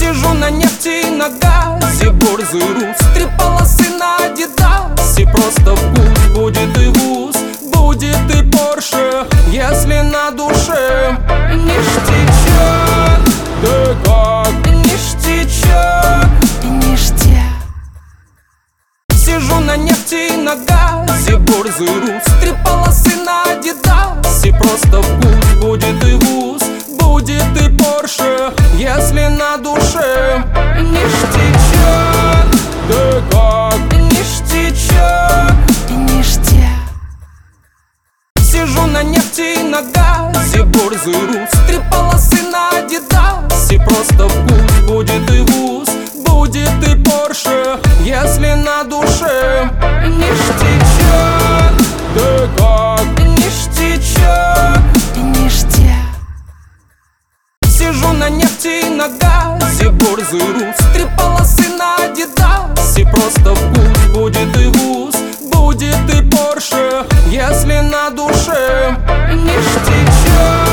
Сижу на нефти и на газе, борзый рус, 3 полосы на Адидасе. Просто вкус, будет и вуз, будет и Порше, если на душе ништячок. Да как ништячок, ништяк. Сижу на нефти и на газе, борзый рус, 3 полосы на Адидасе. Просто вкус, будет и вуз, будет и Порше, если на душе ништячок. Да как ништячок, ништяк. Сижу на нефти и на газе, борзый рус, 3 полосы на Адидасе. Просто вкус, будет и вуз, будет и Порше, если на душе ништячок. Да как ништячок, ништяк. Сижу на нефти и на газе, борзый рус, 3 полосы